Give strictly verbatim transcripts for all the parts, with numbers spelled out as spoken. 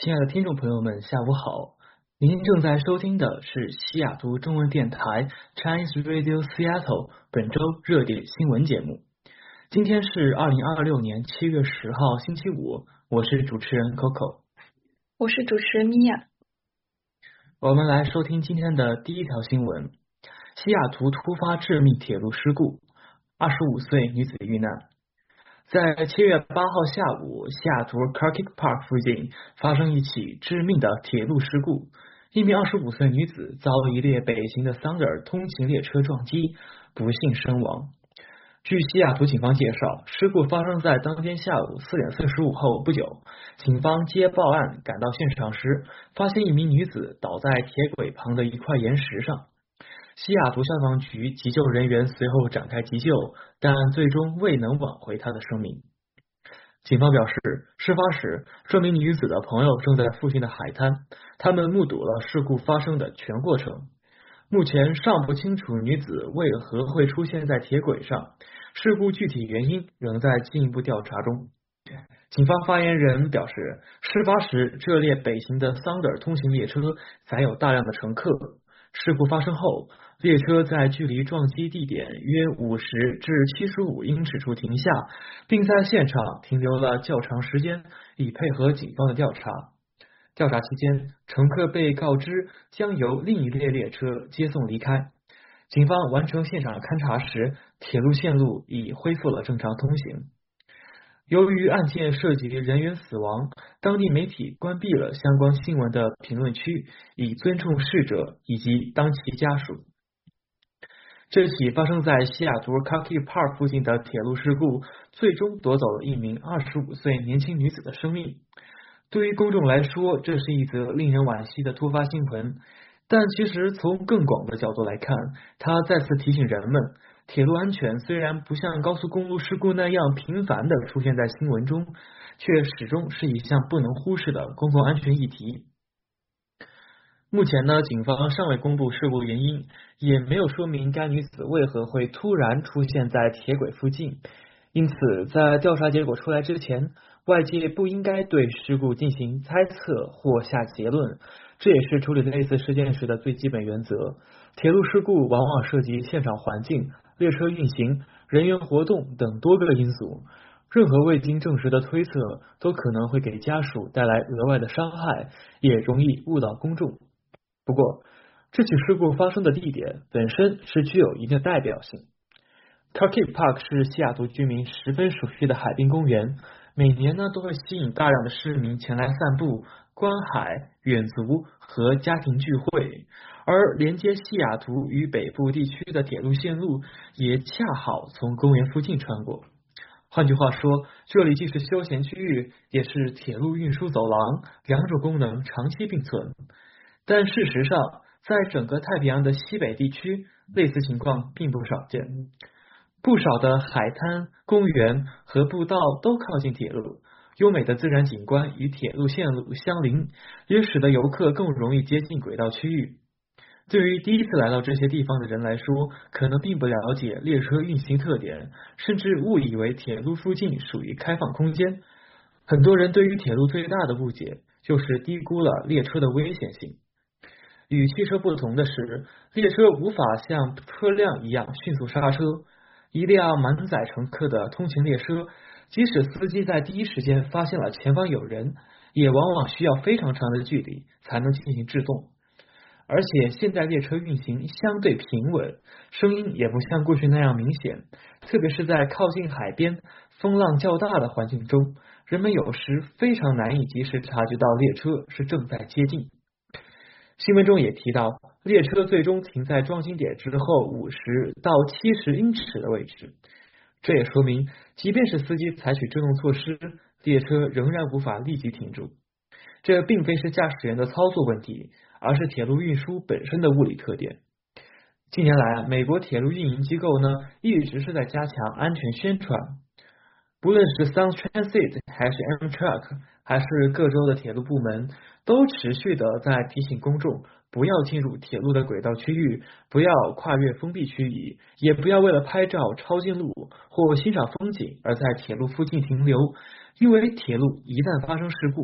亲爱的听众朋友们，下午好！您正在收听的是西雅图中文电台 Chinese Radio Seattle 本周热点新闻节目。今天是二零二六年七月十号星期五，我是主持人 Coco， 我是主持人米娅。 我们来收听今天的第一条新闻：西雅图突发致命铁路事故，二十五岁女子遇难。在七月八号下午，西雅图 Carkeek Park 附近发生一起致命的铁路事故，一名二十五岁女子遭一列北行的桑德尔通勤列车撞击，不幸身亡。据西雅图警方介绍，事故发生在当天下午四点四十五后不久，警方接报案赶到现场时，发现一名女子倒在铁轨旁的一块岩石上。西雅图消防局急救人员随后展开急救，但最终未能挽回她的生命。警方表示，事发时这名女子的朋友正在附近的海滩，他们目睹了事故发生的全过程。目前尚不清楚女子为何会出现在铁轨上，事故具体原因仍在进一步调查中。警方发言人表示，事发时这列北行的桑德尔通行列车载有大量的乘客。事故发生后，列车在距离撞击地点约五十至七十五英尺处停下，并在现场停留了较长时间，以配合警方的调查。调查期间，乘客被告知将由另一列列车接送离开。警方完成现场勘查时，铁路线路已恢复了正常通行。由于案件涉及人员死亡，当地媒体关闭了相关新闻的评论区，以尊重逝者以及当其家属。这起发生在西雅图 Carkeek Park 附近的铁路事故，最终夺走了一名二十五岁年轻女子的生命。对于公众来说，这是一则令人惋惜的突发新闻，但其实从更广的角度来看，它再次提醒人们，铁路安全虽然不像高速公路事故那样频繁地出现在新闻中，却始终是一项不能忽视的公共安全议题。目前呢，警方尚未公布事故原因，也没有说明该女子为何会突然出现在铁轨附近，因此在调查结果出来之前，外界不应该对事故进行猜测或下结论，这也是处理类似事件时的最基本原则。铁路事故往往涉及现场环境、列车运行、人员活动等多个因素，任何未经证实的推测都可能会给家属带来额外的伤害，也容易误导公众。不过，这起事故发生的地点本身是具有一定代表性。Carkeek Park 是西雅图居民十分熟悉的海滨公园，每年呢都会吸引大量的市民前来散步、观海、远足和家庭聚会，而连接西雅图与北部地区的铁路线路也恰好从公园附近穿过。换句话说，这里既是休闲区域，也是铁路运输走廊，两种功能长期并存。但事实上，在整个太平洋的西北地区，类似情况并不少见。不少的海滩、公园和步道都靠近铁路，优美的自然景观与铁路线路相邻，也使得游客更容易接近轨道区域。对于第一次来到这些地方的人来说，可能并不了解列车运行特点，甚至误以为铁路附近属于开放空间。很多人对于铁路最大的误解就是低估了列车的危险性。与汽车不同的是，列车无法像车辆一样迅速刹车。一辆满载乘客的通勤列车，即使司机在第一时间发现了前方有人，也往往需要非常长的距离才能进行制动。而且现代列车运行相对平稳，声音也不像过去那样明显，特别是在靠近海边、风浪较大的环境中，人们有时非常难以及时察觉到列车是正在接近。新闻中也提到，列车最终停在撞击点之后五十到七十英尺的位置，这也说明，即便是司机采取制动措施，列车仍然无法立即停住。这并非是驾驶员的操作问题，而是铁路运输本身的物理特点。近年来，美国铁路运营机构呢一直是在加强安全宣传，不论是 Sound Transit 还是 Amtrak， 还是各州的铁路部门，都持续的在提醒公众不要进入铁路的轨道区域，不要跨越封闭区域，也不要为了拍照、抄近路或欣赏风景而在铁路附近停留，因为铁路一旦发生事故，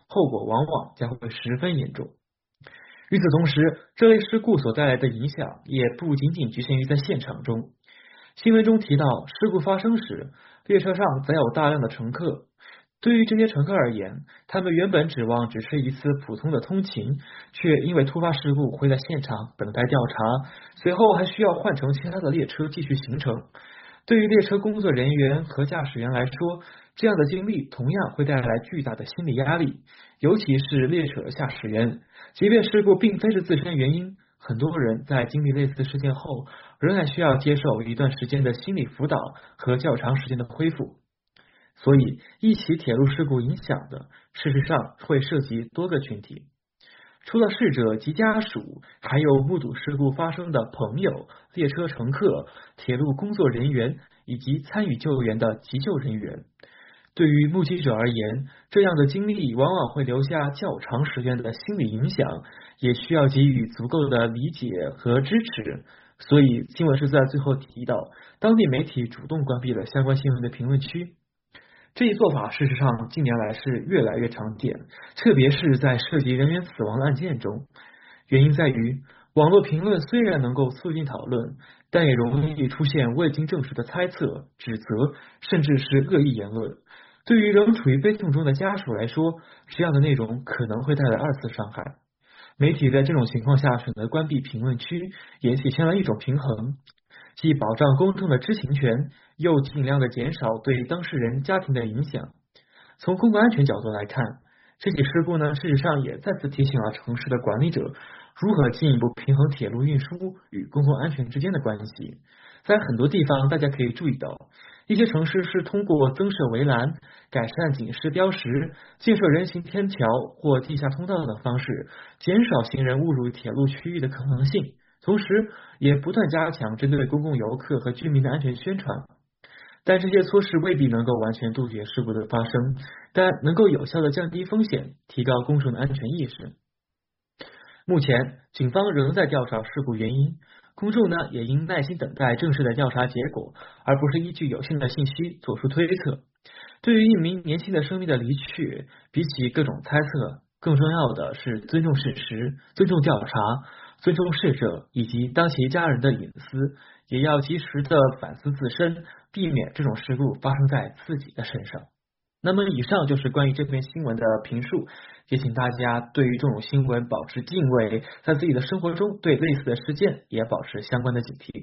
后果往往将会十分严重。与此同时，这类事故所带来的影响也不仅仅局限于在现场中。新闻中提到，事故发生时，列车上载有大量的乘客。对于这些乘客而言，他们原本指望只是一次普通的通勤，却因为突发事故会在现场等待调查，随后还需要换乘其他的列车继续行程。对于列车工作人员和驾驶员来说，这样的经历同样会带来巨大的心理压力，尤其是列车的驾驶员。即便事故并非是自身原因，很多人在经历类似事件后，仍然需要接受一段时间的心理辅导和较长时间的恢复。所以，一起铁路事故影响的，事实上会涉及多个群体。除了逝者及家属，还有目睹事故发生的朋友、列车乘客、铁路工作人员以及参与救援的急救人员。对于目击者而言，这样的经历往往会留下较长时间的心理影响，也需要给予足够的理解和支持。所以，新闻是在最后提到，当地媒体主动关闭了相关新闻的评论区。这一做法事实上近年来是越来越常见，特别是在涉及人员死亡的案件中。原因在于，网络评论虽然能够促进讨论，但也容易出现未经证实的猜测、指责，甚至是恶意言论。对于仍处于悲痛中的家属来说，这样的内容可能会带来二次伤害。媒体在这种情况下选择关闭评论区，也体现了一种平衡，既保障公众的知情权，又尽量的减少对当事人家庭的影响。从公共安全角度来看，这起事故呢，事实上也再次提醒了城市的管理者如何进一步平衡铁路运输与公共安全之间的关系。在很多地方，大家可以注意到，一些城市是通过增设围栏、改善警示标识、建设人行天桥或地下通道等方式，减少行人误入铁路区域的可能性，同时也不断加强针对公共游客和居民的安全宣传。但这些措施未必能够完全杜绝事故的发生，但能够有效的降低风险，提高公众的安全意识。目前，警方仍在调查事故原因，公众呢也应耐心等待正式的调查结果，而不是依据有限的信息做出推测。对于一名年轻的生命的离去，比起各种猜测，更重要的是尊重事实、尊重调查、尊重逝者以及当其家人的隐私，也要及时的反思自身，避免这种事故发生在自己的身上。那么以上就是关于这篇新闻的评述，也请大家对于这种新闻保持敬畏，在自己的生活中对类似的事件也保持相关的警惕。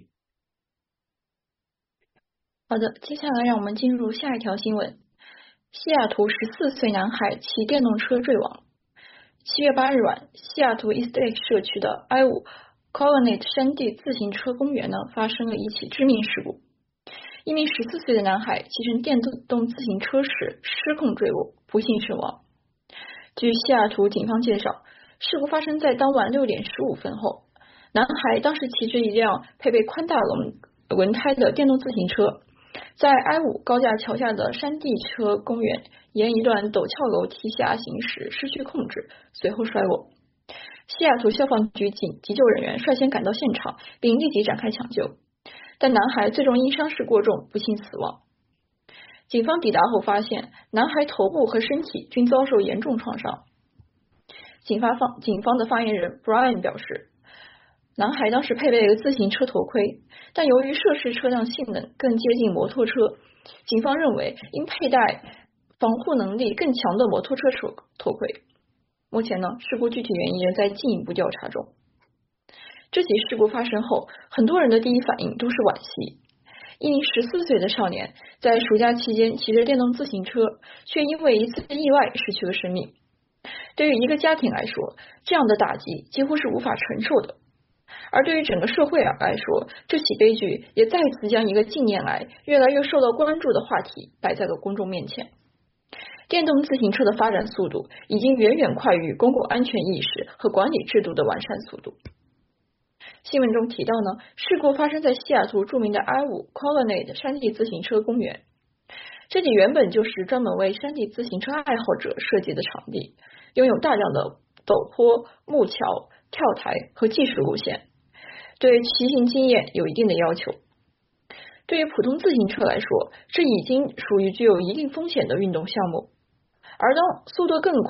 好的，接下来让我们进入下一条新闻。西雅图十四岁男孩骑电动车坠亡。七月八日晚，西雅图 East Lake 社区的 I 五 Colonnade 山地自行车公园呢发生了一起致命事故。一名十四岁的男孩骑乘电动自行车时失控坠落，不幸身亡。据西雅图警方介绍，事故发生在当晚六点十五分后。男孩当时骑着一辆配备宽大轮轮胎的电动自行车，在 I 五 高架桥下的山地车公园沿一段陡峭楼梯下行驶，失去控制，随后摔落。西雅图消防局警急救人员率先赶到现场，并立即展开抢救，但男孩最终因伤势过重不幸死亡。警方抵达后发现，男孩头部和身体均遭受严重创伤。警方方警方的发言人 Brian 表示，男孩当时配备了自行车头盔，但由于涉事车辆性能更接近摩托车，警方认为应佩戴防护能力更强的摩托车头盔。目前呢，事故具体原因仍在进一步调查中。这起事故发生后，很多人的第一反应都是惋惜。一名十四岁的少年在暑假期间骑着电动自行车，却因为一次意外失去了生命。对于一个家庭来说，这样的打击几乎是无法承受的。而对于整个社会来说，这起悲剧也再次将一个近年来越来越受到关注的话题摆在了公众面前。电动自行车的发展速度已经远远快于公共安全意识和管理制度的完善速度。新闻中提到呢，事故发生在西雅图著名的 I 五 Colonnade 山地自行车公园。这里原本就是专门为山地自行车爱好者设计的场地，拥有大量的陡坡、木桥、跳台和技术路线，对骑行经验有一定的要求。对于普通自行车来说，这已经属于具有一定风险的运动项目。而当速度更快、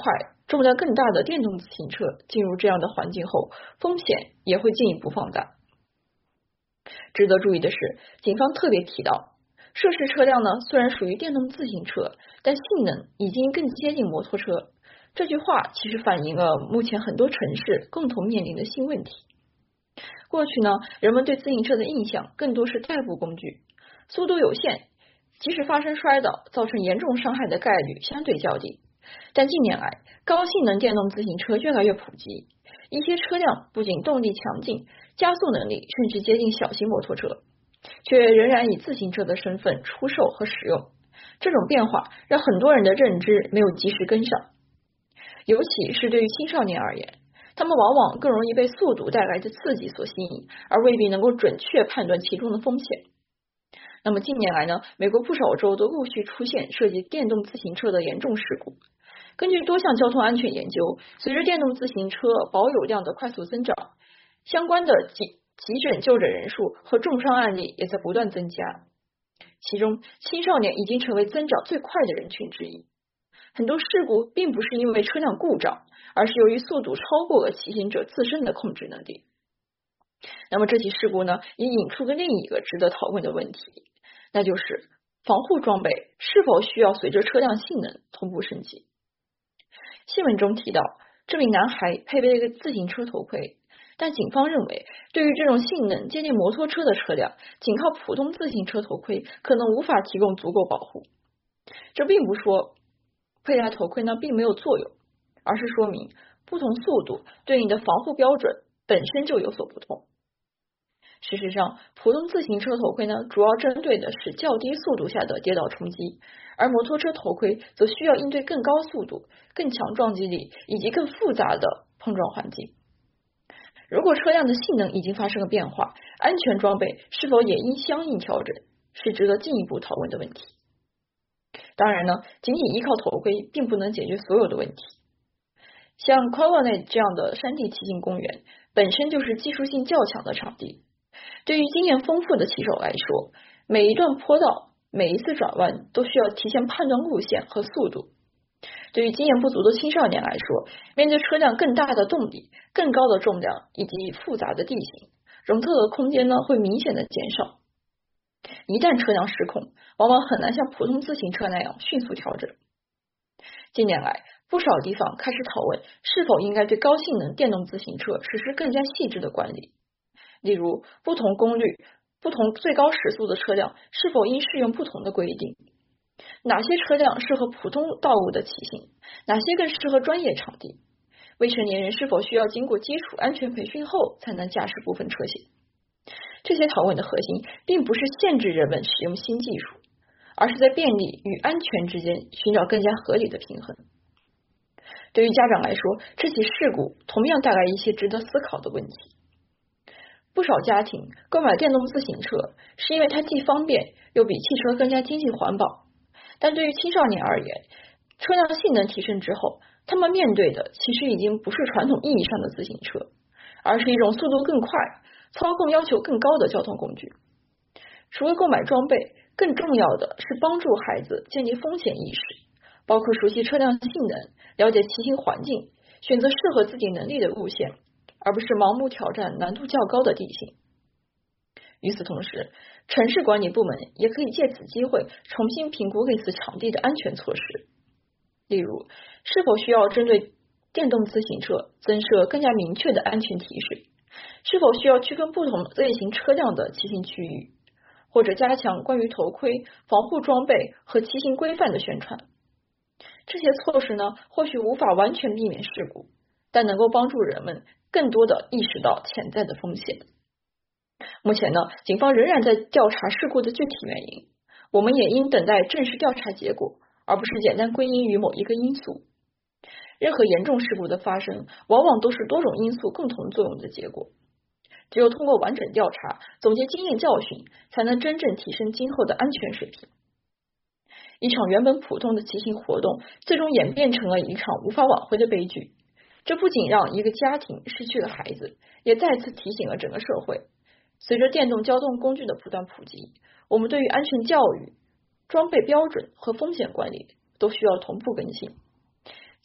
重量更大的电动自行车进入这样的环境后，风险也会进一步放大。值得注意的是，警方特别提到，涉事车辆呢虽然属于电动自行车，但性能已经更接近摩托车。这句话其实反映了目前很多城市共同面临的新问题。过去呢，人们对自行车的印象更多是代步工具，速度有限，即使发生摔倒，造成严重伤害的概率相对较低。但近年来，高性能电动自行车越来越普及，一些车辆不仅动力强劲，加速能力甚至接近小型摩托车，却仍然以自行车的身份出售和使用。这种变化让很多人的认知没有及时跟上，尤其是对于青少年而言，他们往往更容易被速度带来的刺激所吸引，而未必能够准确判断其中的风险。那么近年来呢，美国不少州都陆续出现涉及电动自行车的严重事故。根据多项交通安全研究，随着电动自行车保有量的快速增长，相关的急急诊就诊人数和重伤案例也在不断增加。其中，青少年已经成为增长最快的人群之一。很多事故并不是因为车辆故障，而是由于速度超过了骑行者自身的控制能力。那么这起事故呢，也引出了另一个值得讨论的问题，那就是防护装备是否需要随着车辆性能同步升级。新闻中提到，这名男孩配备了一个自行车头盔，但警方认为，对于这种性能接近摩托车的车辆，仅靠普通自行车头盔可能无法提供足够保护。这并不说佩戴头盔呢并没有作用，而是说明不同速度对应的防护标准本身就有所不同。事实上，普通自行车头盔呢，主要针对的是较低速度下的跌倒冲击，而摩托车头盔则需要应对更高速度、更强撞击力以及更复杂的碰撞环境。如果车辆的性能已经发生了变化，安全装备是否也应相应调整，是值得进一步讨论的问题。当然呢，仅仅依靠头盔并不能解决所有的问题。像 Colonnade 这样的山地骑行公园本身就是技术性较强的场地，对于经验丰富的骑手来说，每一段坡道、每一次转弯都需要提前判断路线和速度。对于经验不足的青少年来说，面对车辆更大的动力、更高的重量以及复杂的地形，容特的空间呢会明显的减少。一旦车辆失控，往往很难像普通自行车那样迅速调整。近年来，不少地方开始讨论是否应该对高性能电动自行车实施更加细致的管理，例如不同功率、不同最高时速的车辆是否应适用不同的规定，哪些车辆适合普通道路的骑行，哪些更适合专业场地，未成年人是否需要经过基础安全培训后才能驾驶部分车型。这些讨论的核心并不是限制人们使用新技术，而是在便利与安全之间寻找更加合理的平衡。对于家长来说，这起事故同样带来一些值得思考的问题。不少家庭购买电动自行车是因为它既方便又比汽车更加经济环保，但对于青少年而言，车辆性能提升之后，他们面对的其实已经不是传统意义上的自行车，而是一种速度更快、操控要求更高的交通工具。除了购买装备，更重要的是帮助孩子建立风险意识，包括熟悉车辆性能、了解骑行环境，选择适合自己能力的路线，而不是盲目挑战难度较高的地形。与此同时，城市管理部门也可以借此机会重新评估类似场地的安全措施，例如是否需要针对电动自行车增设更加明确的安全提示，是否需要区分不同类型车辆的骑行区域，或者加强关于头盔、防护装备和骑行规范的宣传。这些措施呢，或许无法完全避免事故，但能够帮助人们更多的意识到潜在的风险。目前呢，警方仍然在调查事故的具体原因，我们也应等待正式调查结果，而不是简单归因于某一个因素。任何严重事故的发生，往往都是多种因素共同作用的结果。只有通过完整调查，总结经验教训，才能真正提升今后的安全水平。一场原本普通的骑行活动，最终演变成了一场无法挽回的悲剧。这不仅让一个家庭失去了孩子，也再次提醒了整个社会，随着电动交通工具的不断普及，我们对于安全教育、装备标准和风险管理都需要同步更新。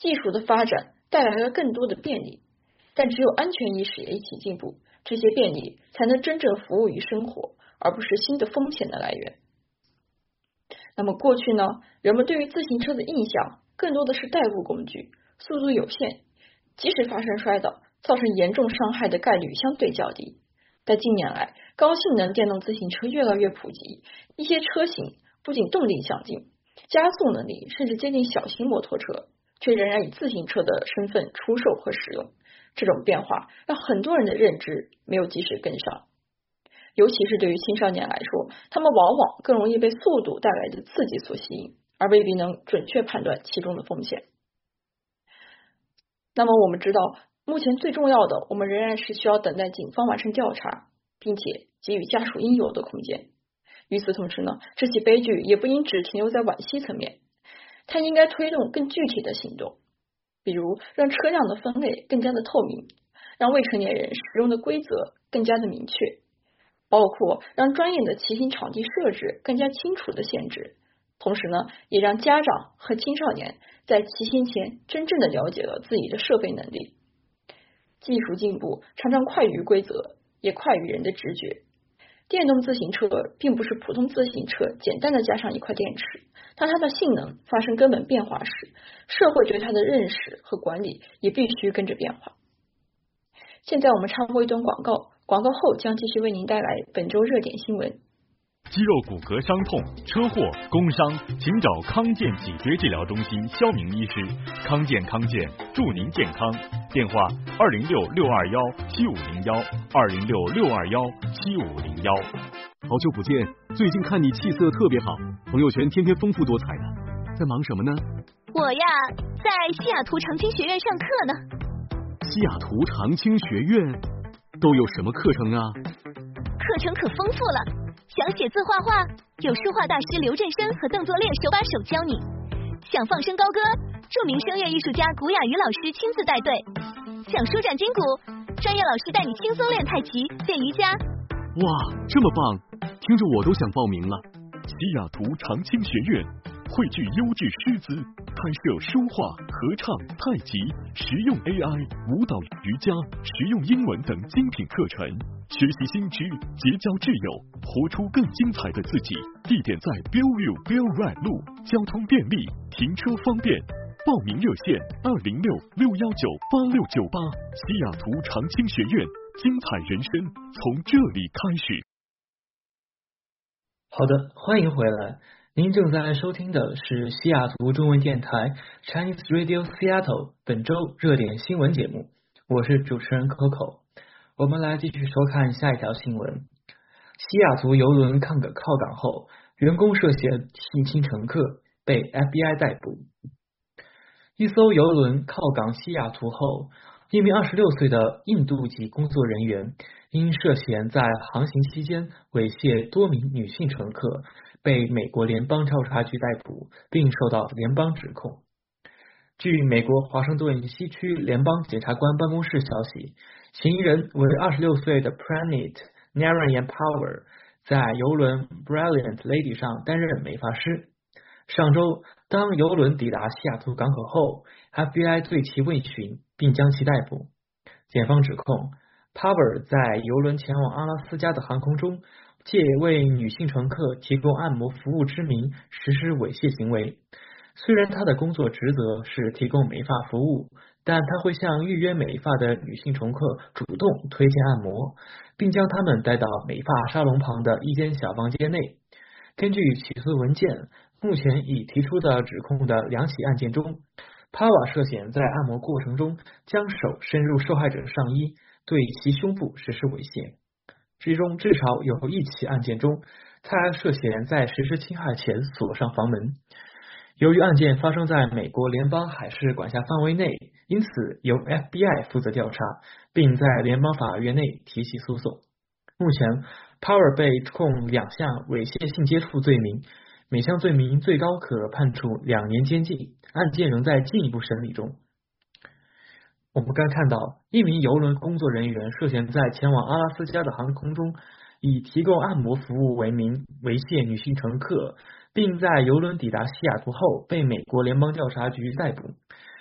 技术的发展带来了更多的便利，但只有安全意识也一起进步，这些便利才能真正服务于生活，而不是新的风险的来源。那么过去呢，人们对于自行车的印象更多的是代步工具，速度有限，即使发生摔倒，造成严重伤害的概率相对较低。但近年来，高性能电动自行车越来越普及，一些车型不仅动力强劲，加速能力甚至接近小型摩托车，却仍然以自行车的身份出售和使用。这种变化让很多人的认知没有及时跟上，尤其是对于青少年来说，他们往往更容易被速度带来的刺激所吸引，而未必能准确判断其中的风险。那么我们知道，目前最重要的，我们仍然是需要等待警方完成调查，并且给予家属应有的空间。与此同时呢，这起悲剧也不应只停留在惋惜层面，它应该推动更具体的行动，比如让车辆的分类更加的透明，让未成年人使用的规则更加的明确，包括让专业的骑行场地设置更加清楚的限制。同时呢，也让家长和青少年在骑行前真正的了解了自己的设备能力。技术进步常常快于规则，也快于人的直觉。电动自行车并不是普通自行车简单的加上一块电池，当它的性能发生根本变化时，社会对它的认识和管理也必须跟着变化。现在我们插播一段广告，广告后将继续为您带来本周热点新闻。 肌肉骨骼伤痛、车祸、工伤，请找康健脊椎治疗中心肖明医师。康健康健，祝您健康。电话：二零六六二幺七五零幺，二零六六二幺七五零幺。 好久不见，最近看你气色特别好，朋友圈天天丰富多彩的，在忙什么呢？ 我呀，在西雅图长青学院上课呢。 西雅图长青学院都有什么课程啊？ 课程可丰富了。想写字画画，有书画大师刘振生和邓作烈手把手教你；想放声高歌，著名声乐艺术家古雅瑜老师亲自带队；想舒展筋骨，专业老师带你轻松练太极、练瑜伽。 哇，这么棒，听着我都想报名了。 西雅图长青学院汇聚优质师资，开设书画、合唱、太极、实用 A I、舞蹈、瑜伽、实用英文等精品课程，学习新知，结交挚友，活出更精彩的自己。地点在 Bellevue Bell Ride 路，交通便利，停车方便。报名热线：二零六六幺九八六九八。西雅图长青学院，精彩人生从这里开始。 好的，欢迎回来。您正在收听的是西雅图中文电台 Chinese Radio Seattle 本周热点新闻节目，我是主持人 Coco。我们来继续收看下一条新闻。西雅图邮轮抗港靠港后，员工涉嫌性侵乘客被 F B I 逮捕。一艘邮轮靠港西雅图后，一名二十六岁的印度籍工作人员因涉嫌在航行期间猥亵多名女性乘客，被美国联邦调查局逮捕，并受到联邦指控。据美国华盛顿西区联邦检察官办公室消息，嫌疑人为二十六岁的 Praneet Narayan Power， 在邮轮 Brilliant Lady 上担任美发师。上周，当邮轮抵达西雅图港口后， F B I 对其问询，并将其逮捕。检方指控 Power 在邮轮前往阿拉斯加的航空中，借为女性乘客提供按摩服务之名实施猥亵行为。虽然他的工作职责是提供美发服务，但他会向预约美发的女性乘客主动推荐按摩，并将他们带到美发沙龙旁的一间小房间内。根据起诉文件，目前已提出的指控的两起案件中，帕瓦涉嫌在按摩过程中将手伸入受害者上衣，对其胸部实施猥亵。其中至少有一起案件中，他还涉嫌在实施侵害前锁上房门。由于案件发生在美国联邦海事管辖范围内，因此由 F B I 负责调查，并在联邦法院内提起诉讼。目前 Power 被控两项猥亵性接触罪名，每项罪名最高可判处两年监禁，案件仍在进一步审理中。我们刚看到，一名邮轮工作人员涉嫌在前往阿拉斯加的航空中，以提供按摩服务为名猥亵女性乘客，并在邮轮抵达西雅图后被美国联邦调查局逮捕。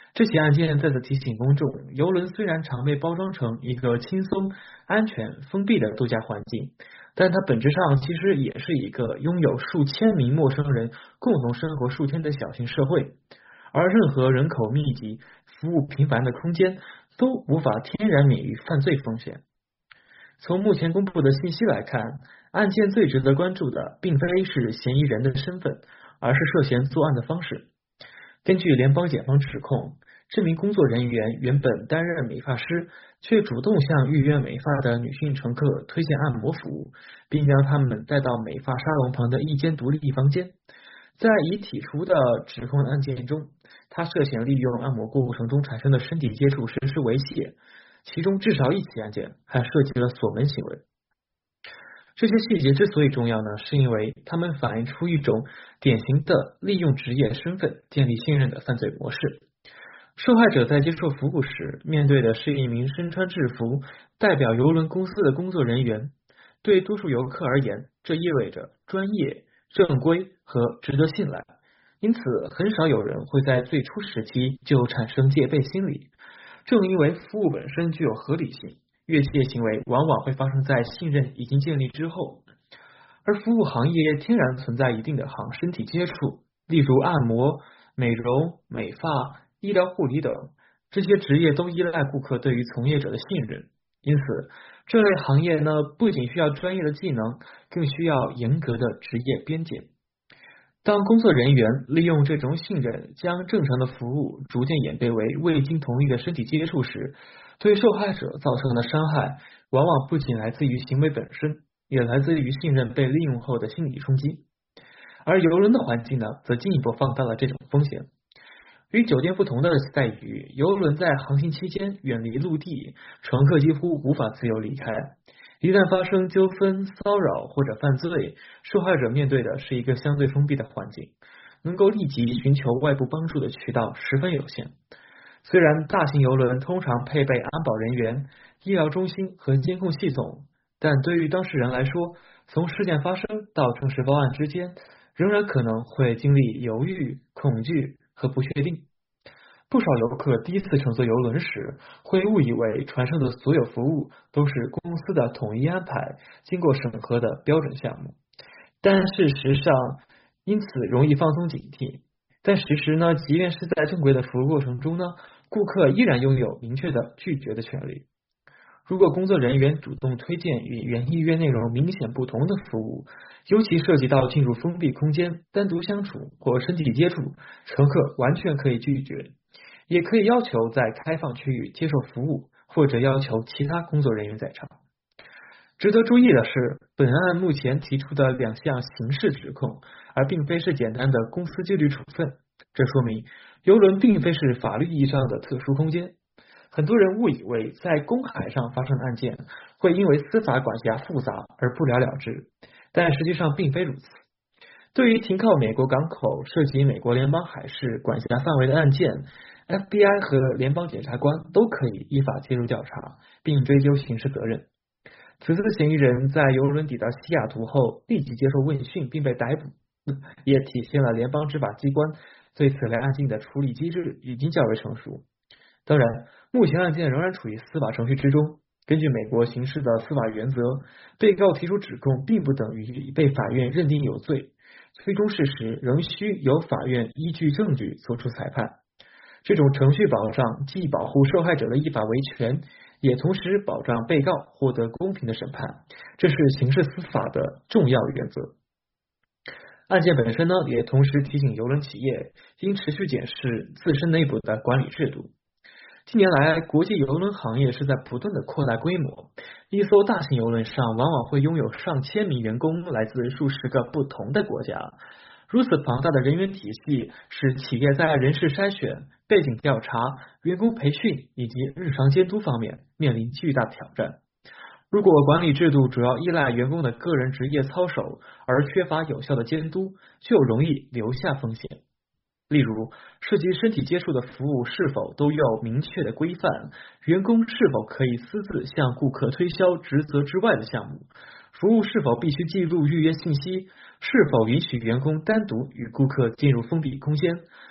这起案件再次提醒公众，邮轮虽然常被包装成一个轻松、安全、封闭的度假环境，但它本质上其实也是一个拥有数千名陌生人共同生活数天的小型社会。而任何人口密集、服务频繁的空间都无法天然免于犯罪风险。从目前公布的信息来看，案件最值得关注的并非是嫌疑人的身份，而是涉嫌作案的方式。根据联邦检方指控，这名工作人员原本担任美发师，却主动向预约美发的女性乘客推荐按摩服务，并将他们带到美发沙龙旁的一间独立房间。在已提出的指控案件中，他涉嫌利用按摩过程中产生的身体接触实施猥亵，其中至少一起案件还涉及了锁门行为。这些细节之所以重要呢，是因为它们反映出一种典型的利用职业身份建立信任的犯罪模式。受害者在接受服务时，面对的是一名身穿制服、代表邮轮公司的工作人员。对多数游客而言，这意味着专业、正规和值得信赖，因此很少有人会在最初时期就产生戒备心理。正因为服务本身具有合理性，越界行为往往会发生在信任已经建立之后。而服务行业天然存在一定的行身体接触，例如按摩、美容、美发、医疗护理等，这些职业都依赖顾客对于从业者的信任。因此这类行业呢，不仅需要专业的技能，更需要严格的职业边界。当工作人员利用这种信任将正常的服务逐渐演变为未经同意的身体接触时，对受害者造成的伤害往往不仅来自于行为本身，也来自于信任被利用后的心理冲击。而邮轮的环境呢，则进一步放大了这种风险。与酒店不同的在于，邮轮在航行期间远离陆地，乘客几乎无法自由离开。一旦发生纠纷、骚扰或者犯罪，受害者面对的是一个相对封闭的环境，能够立即寻求外部帮助的渠道十分有限。虽然大型邮轮通常配备安保人员、医疗中心和监控系统，但对于当事人来说，从事件发生到正式报案之间，仍然可能会经历犹豫、恐惧和不确定。不少游客第一次乘坐邮轮时，会误以为船上的所有服务都是公司的统一安排、经过审核的标准项目，但事实上因此容易放松警惕。但其实呢，即便是在正规的服务过程中呢，顾客依然拥有明确的拒绝的权利。如果工作人员主动推荐与原预约内容明显不同的服务，尤其涉及到进入封闭空间、单独相处或身体接触，乘客完全可以拒绝，也可以要求在开放区域接受服务，或者要求其他工作人员在场。值得注意的是，本案目前提出的两项刑事指控，而并非是简单的公司纪律处分。这说明邮轮并非是法律意义上的特殊空间。很多人误以为在公海上发生的案件会因为司法管辖复杂而不了了之，但实际上并非如此。对于停靠美国港口涉及美国联邦海事管辖范围的案件， F B I 和联邦检察官都可以依法介入调查，并追究刑事责任。此次嫌疑人在邮轮抵达西雅图后立即接受问讯并被逮捕，也体现了联邦执法机关对此类案件的处理机制已经较为成熟。当然，目前案件仍然处于司法程序之中。根据美国刑事的司法原则，被告提出指控并不等于被法院认定有罪，最终事实仍需由法院依据证据作出裁判。这种程序保障既保护受害者的依法维权，也同时保障被告获得公平的审判，这是刑事司法的重要原则。案件本身呢，也同时提醒邮轮企业应持续检视自身内部的管理制度。近年来，国际邮轮行业是在不断的扩大规模，一艘大型邮轮上往往会拥有上千名员工，来自数十个不同的国家。如此庞大的人员体系，使企业在人事筛选、背景调查、员工培训以及日常监督方面面临巨大挑战。如果管理制度主要依赖员工的个人职业操守，而缺乏有效的监督，就容易留下风险。例如，涉及身体接触的服务是否都有明确的规范，员工是否可以私自向顾客推销职责之外的项目，服务是否必须记录预约信息，是否允许员工单独与顾客进入封闭空间，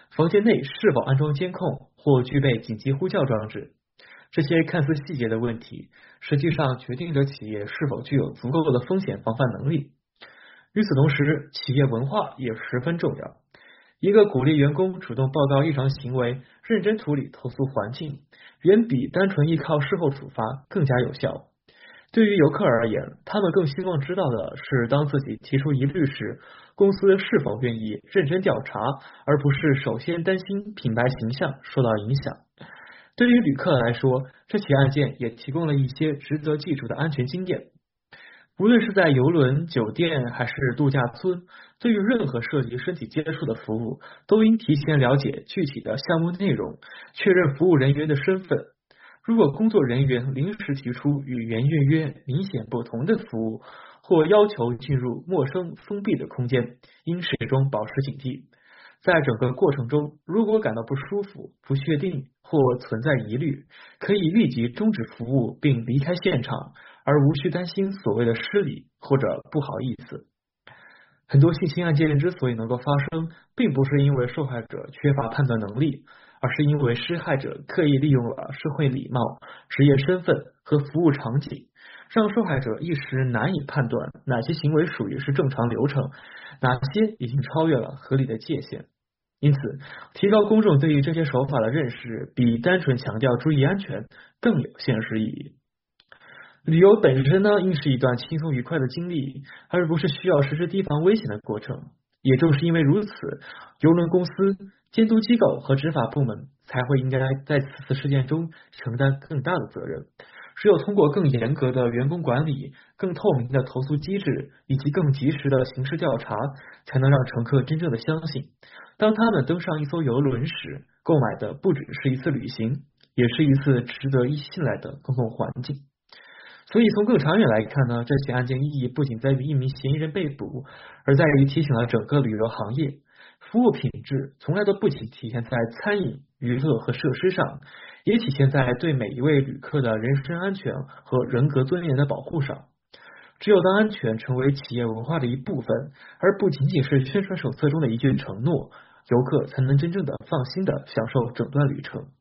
房间内是否安装监控或具备紧急呼叫装置。这些看似细节的问题，实际上决定着企业是否具有足够的风险防范能力。与此同时，企业文化也十分重要。一个鼓励员工主动报告异常行为、认真处理投诉环境，远比单纯依靠事后处罚更加有效。对于游客而言，他们更希望知道的是，当自己提出疑虑时，公司是否愿意认真调查，而不是首先担心品牌形象受到影响。对于旅客来说，这起案件也提供了一些值得记住的安全经验。无论是在邮轮、酒店还是度假村，对于任何涉及身体接触的服务，都应提前了解具体的项目内容，确认服务人员的身份。如果工作人员临时提出与原预约明显不同的服务，或要求进入陌生封闭的空间，应始终保持警惕。在整个过程中，如果感到不舒服、不确定或存在疑虑，可以立即终止服务并离开现场，而无需担心所谓的失礼或者不好意思。很多性侵案件之所以能够发生，并不是因为受害者缺乏判断能力，而是因为施害者刻意利用了社会礼貌、职业身份和服务场景，让受害者一时难以判断哪些行为属于是正常流程，哪些已经超越了合理的界限。因此，提高公众对于这些手法的认识，比单纯强调注意安全更有现实意义。旅游本身呢，应是一段轻松愉快的经历，而不是需要实时提防危险的过程。也正是因为如此，邮轮公司、监督机构和执法部门才会应该在此次事件中承担更大的责任。只有通过更严格的员工管理、更透明的投诉机制以及更及时的刑事调查，才能让乘客真正的相信，当他们登上一艘邮轮时，购买的不只是一次旅行，也是一次值得信赖的公共环境。所以从更长远来看呢，这起案件意义不仅在于一名嫌疑人被捕，而在于提醒了整个旅游行业，服务品质从来都不仅体现在餐饮、娱乐和设施上，也体现在对每一位旅客的人身安全和人格尊严的保护上。只有当安全成为企业文化的一部分，而不仅仅是宣传手册中的一句承诺，游客才能真正的放心的享受整段旅程。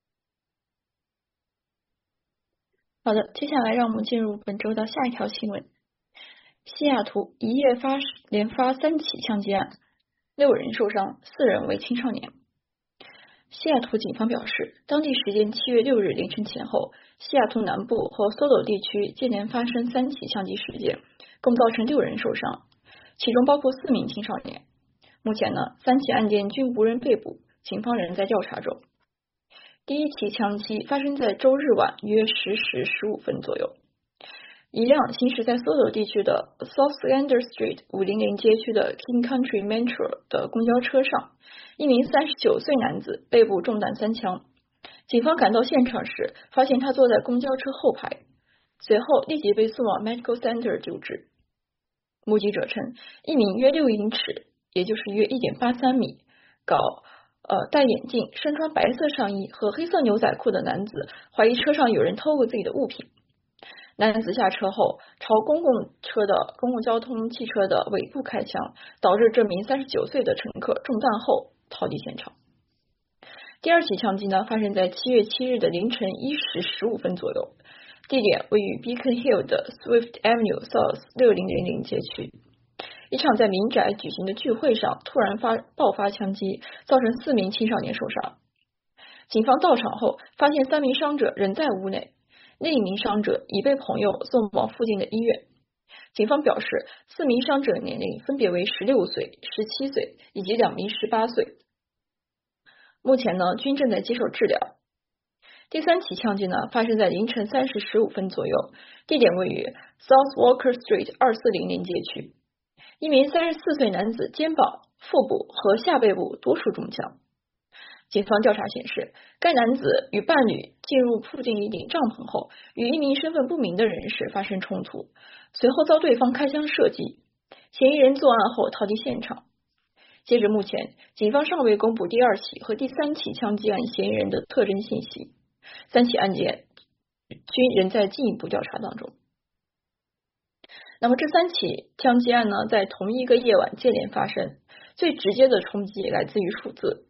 好的，接下来让我们进入本周的下一条新闻。西雅图一夜发连发三起枪击案，六人受伤，四人为青少年。西雅图警方表示，当地时间七月六日凌晨前后，西雅图南部和索斗地区接连发生三起枪击事件，共造成六人受伤，其中包括四名青少年。目前呢，三起案件均无人被捕，警方仍在调查中。第一起枪击发生在周日晚约十时十五分左右，一辆行驶在索斗地区的 South Lander Street 五零零街区的 King Country Metro 的公交车上，一名三十九岁男子背部中弹三枪。警方赶到现场时，发现他坐在公交车后排，随后立即被送往 Medical Center 救治。目击者称，一名约六英尺，也就是约 一点八三米高，呃，戴眼镜、身穿白色上衣和黑色牛仔裤的男子，怀疑车上有人偷过自己的物品。男子下车后，朝公共车的公共交通汽车的尾部开枪，导致这名三十九岁的乘客中弹后逃离现场。第二起枪击呢，发生在七月七日的凌晨一时十五分左右，地点位于 Beacon Hill 的 Swift Avenue South 六零零零街区。一场在民宅举行的聚会上突然发爆发枪击，造成四名青少年受伤。警方到场后发现三名伤者仍在屋内，另一名伤者已被朋友送往附近的医院。警方表示，四名伤者年龄分别为十六岁、十七岁以及两名十八岁，目前呢均正在接受治疗。第三起枪击呢发生在凌晨三时十五分左右，地点位于 South Walker Street 二四零零街区。一名三十四岁男子肩膀、腹部和下背部多处中枪。警方调查显示，该男子与伴侣进入附近一顶帐篷后，与一名身份不明的人士发生冲突，随后遭对方开枪射击。嫌疑人作案后逃离现场。截至目前，警方尚未公布第二起和第三起枪击案嫌疑人的特征信息，三起案件均仍在进一步调查当中。那么这三起枪击案呢，在同一个夜晚接连发生，最直接的冲击来自于数字。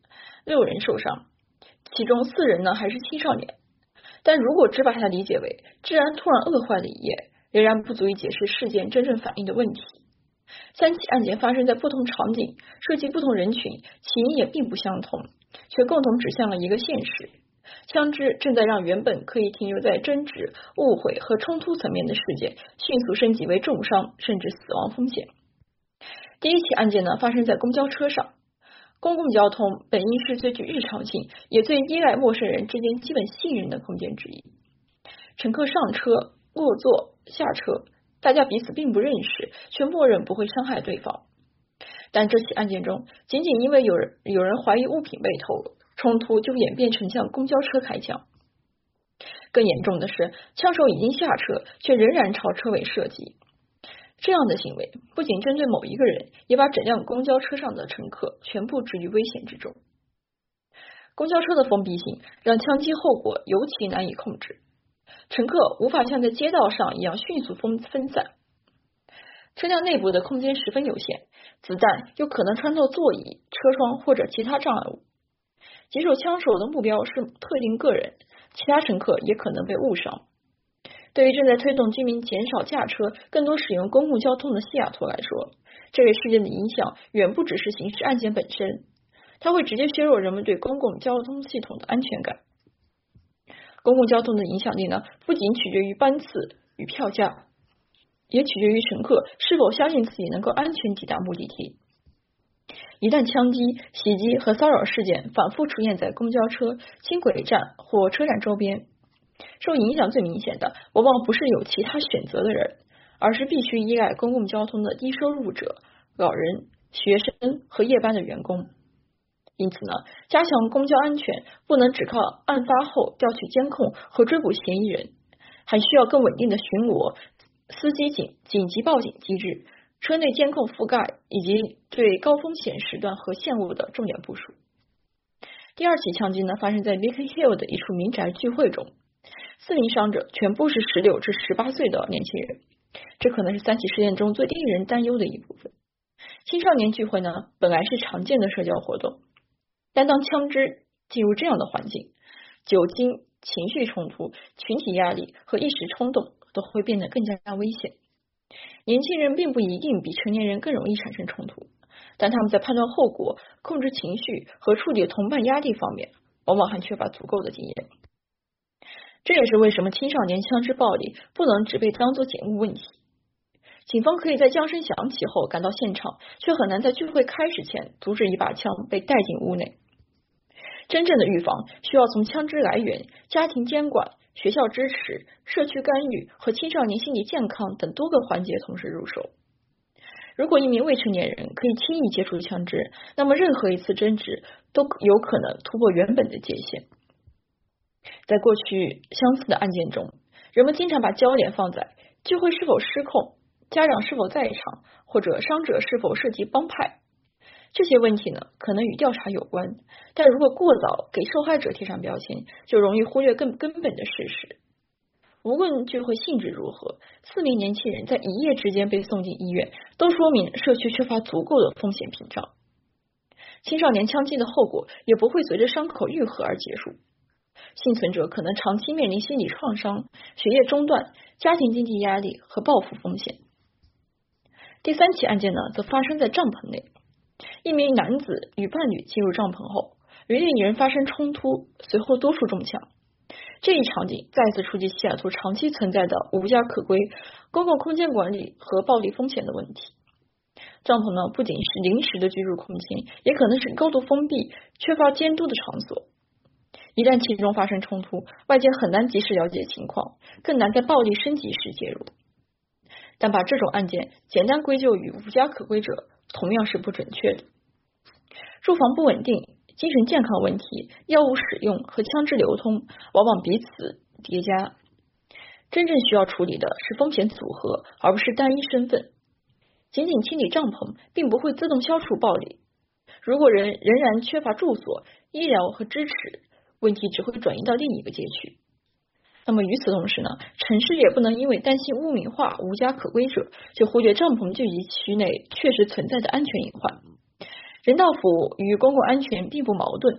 六人受伤，其中四人呢还是青少年。但如果只把它理解为治安突然恶化的一夜，仍然不足以解释事件真正反映的问题。三起案件发生在不同场景，涉及不同人群，起因也并不相同，却共同指向了一个现实：枪支正在让原本可以停留在争执、误会和冲突层面的事件，迅速升级为重伤甚至死亡风险。第一起案件呢，发生在公交车上。公共交通本应是最具日常性，也最依赖陌生人之间基本信任的空间之一。乘客上车、落座、下车，大家彼此并不认识，却默认不会伤害对方。但这起案件中，仅仅因为有人有人怀疑物品被偷，冲突就演变成向公交车开枪。更严重的是，枪手已经下车，却仍然朝车尾射击。这样的行为不仅针对某一个人，也把整辆公交车上的乘客全部置于危险之中。公交车的封闭性让枪击后果尤其难以控制，乘客无法像在街道上一样迅速分分散。车辆内部的空间十分有限，子弹又可能穿透座椅、车窗或者其他障碍物。击中枪手的目标是特定个人，其他乘客也可能被误伤。对于正在推动居民减少驾车、更多使用公共交通的西雅图来说，这类事件的影响远不只是刑事案件本身，它会直接削弱人们对公共交通系统的安全感。公共交通的影响力呢，不仅取决于班次与票价，也取决于乘客是否相信自己能够安全抵达目的地。一旦枪击、袭击和骚扰事件反复出现在公交车、轻轨站或车站周边，受影响最明显的往往不是有其他选择的人，而是必须依赖公共交通的低收入者、老人、学生和夜班的员工。因此呢，加强公交安全不能只靠案发后调取监控和追捕嫌疑人，还需要更稳定的巡逻、司机警紧急报警机制、车内监控覆盖以及对高风险时段和线路的重点部署。第二起枪击呢，发生在 Beacon Hill 的一处民宅聚会中，四名伤者全部是十六至十八岁的年轻人，这可能是三起事件中最令人担忧的一部分。青少年聚会呢，本来是常见的社交活动，但当枪支进入这样的环境，酒精、情绪冲突、群体压力和一时冲动都会变得更加危险。年轻人并不一定比成年人更容易产生冲突，但他们在判断后果、控制情绪和处理同伴压力方面，往往还缺乏足够的经验。这也是为什么青少年枪支暴力不能只被当作警务问题。警方可以在枪声响起后赶到现场，却很难在聚会开始前阻止一把枪被带进屋内。真正的预防需要从枪支来源、家庭监管、学校支持、社区干预和青少年心理健康等多个环节同时入手。如果一名未成年人可以轻易接触枪支，那么任何一次争执都有可能突破原本的界限。在过去相似的案件中，人们经常把焦点放在聚会是否失控、家长是否在场，或者伤者是否涉及帮派。这些问题呢，可能与调查有关，但如果过早给受害者贴上标签，就容易忽略更根本的事实。无论聚会性质如何，四名年轻人在一夜之间被送进医院，都说明社区缺乏足够的风险屏障。青少年枪击的后果也不会随着伤口愈合而结束，幸存者可能长期面临心理创伤、学业中断、家庭经济压力和报复风险。第三起案件呢，则发生在帐篷内。一名男子与伴侣进入帐篷后，与另一人发生冲突，随后多处中枪。这一场景再次触及西雅图长期存在的无家可归、公共空间管理和暴力风险的问题。帐篷呢，不仅是临时的居住空间，也可能是高度封闭、缺乏监督的场所。一旦其中发生冲突，外界很难及时了解情况，更难在暴力升级时介入。但把这种案件简单归咎于无家可归者，同样是不准确的。住房不稳定、精神健康问题、药物使用和枪支流通往往彼此叠加。真正需要处理的是风险组合，而不是单一身份。仅仅清理帐篷并不会自动消除暴力。如果人仍然缺乏住所、医疗和支持，问题只会转移到另一个街区。那么与此同时呢，城市也不能因为担心污名化无家可归者，就忽略帐篷聚集区内确实存在的安全隐患。人道服务与公共安全并不矛盾，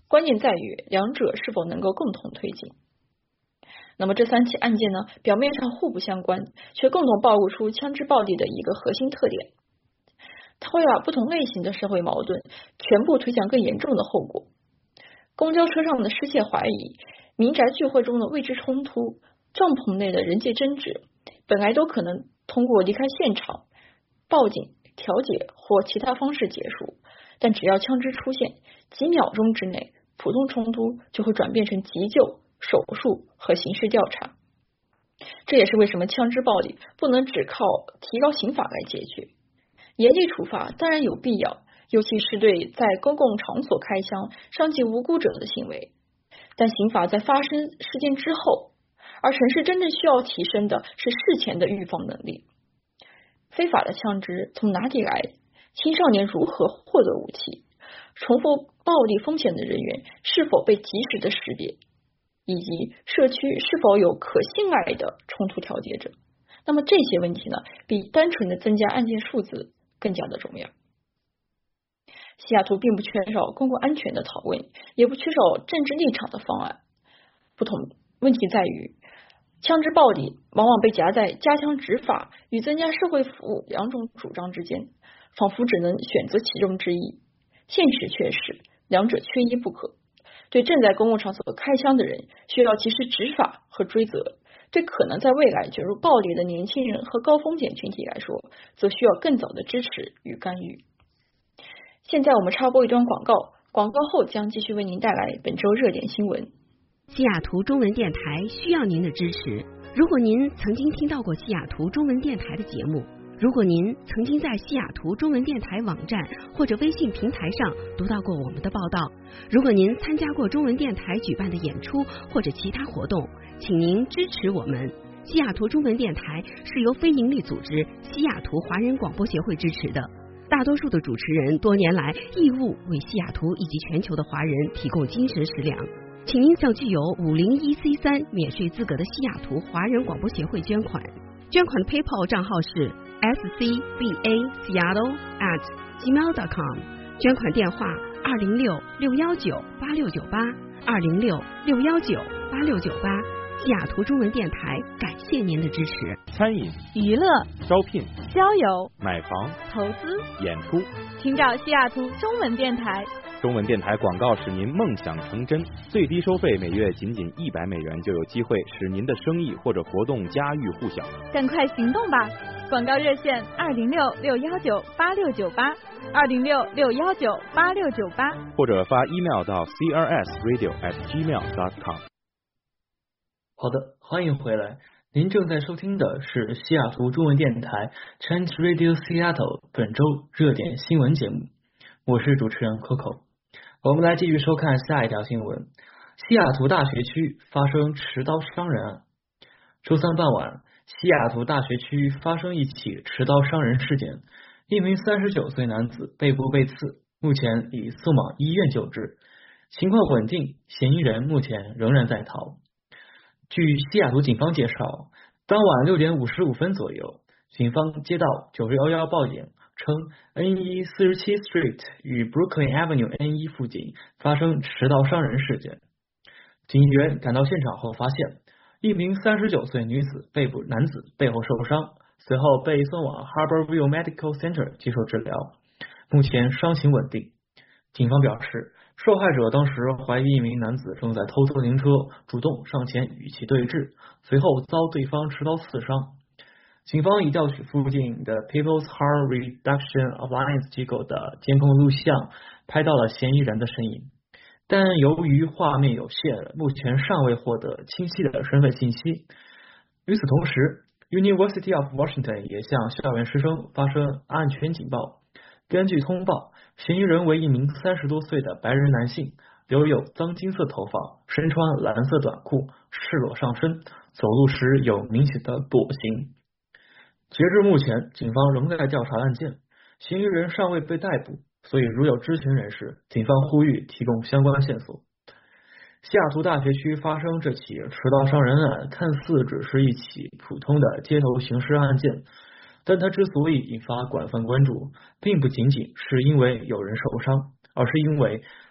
关键在于两者是否能够共同推进。那么这三起案件呢，表面上互不相关，却共同暴露出枪支暴力的一个核心特点，它会把不同类型的社会矛盾全部推向更严重的后果。公交车上的失窃怀疑，民宅聚会中的未知冲突，帐篷内的人际争执，本来都可能通过离开现场、报警、调解或其他方式结束，但只要枪支出现，几秒钟之内，普通冲突就会转变成急救、手术和刑事调查。这也是为什么枪支暴力不能只靠提高刑法来解决。严厉处罚当然有必要，尤其是对在公共场所开枪伤及无辜者的行为，但刑法在发生事件之后，而城市真正需要提升的是事前的预防能力。非法的枪支从哪里来？青少年如何获得武器？重复暴力风险的人员是否被及时的识别？以及社区是否有可信赖的冲突调解者？那么这些问题呢，比单纯的增加案件数字更加的重要。西雅图并不缺少公共安全的讨论，也不缺少政治立场的方案。不同问题在于，枪支暴力往往被夹在加强执法与增加社会服务两种主张之间，仿佛只能选择其中之一。现实却是两者缺一不可。对正在公共场所开枪的人，需要及时执法和追责；对可能在未来卷入暴力的年轻人和高风险群体来说，则需要更早的支持与干预。现在我们插播一段广告，广告后将继续为您带来本周热点新闻。 西雅图中文电台需要您的支持。如果您曾经听到过西雅图中文电台的节目，如果您曾经在西雅图中文电台网站或者微信平台上读到过我们的报道，如果您参加过中文电台举办的演出或者其他活动，请您支持我们。西雅图中文电台是由非营利组织西雅图华人广播协会支持的，大多数的主持人多年来义务为西雅图以及全球的华人提供精神食粮。请您向具有五零一 C 三免税资格的西雅图华人广播协会捐款，捐款的 PayPal 账号是 s c b a seattle at gmail dot com， 捐款电话二零六六幺九八六九八二零六六幺九八六九八。西雅图中文电台感谢您的支持。 餐饮、 娱乐、 招聘、 交友、 买房、 投资、 演出， 请找西雅图中文电台。 中文电台广告使您梦想成真，最低收费每月仅仅一百美元，就有机会使您的生意或者活动家喻户晓。 赶快行动吧！广告热线二零六六幺九八六九八二零六六幺九八六九八， 或者发 email 到 c r s radio at gmail dot com。 好的，欢迎回来。您正在收听的是西雅图中文电台 Trans Radio Seattle 本周热点新闻节目，我是主持人 Coco。我们来继续收看下一条新闻。西雅图大学区发生持刀伤人案。周三傍晚，西雅图大学区发生一起持刀伤人事件，一名三十九岁男子背部被刺，目前已送往医院救治，情况稳定，嫌疑人目前仍然在逃。据西雅图警方介绍，当晚六点五十五分左右，警方接到九一一报警，称 N 一 四十七 Street 与 Brooklyn Avenue N 一 附近发生持刀伤人事件。警员赶到现场后发现，一名三十九岁女子背部男子背后受伤，随后被送往 Harborview Medical Center 接受治疗，目前伤情稳定。警方表示，受害者当时怀疑一名男子正在偷自行车，主动上前与其对峙，随后遭对方持刀刺伤。警方已调取附近的 People's Harm Reduction Alliance 机构的监控录像，拍到了嫌疑人的身影，但由于画面有限，目前尚未获得清晰的身份信息。与此同时， University of Washington 也向校园师生发生安全警报。根据通报，嫌疑人为一名三十多岁的白人男性，留有脏金色头发，身穿蓝色短裤，赤裸上身，走路时有明显的跛行。截至目前，警方仍在调查案件，嫌疑人尚未被逮捕，所以如有知情人士，警方呼吁提供相关线索。西雅图大学区发生这起持刀伤人案，看似只是一起普通的街头刑事案件，但它之所以引发广泛关注，并不仅仅是因为有人受伤，而是因为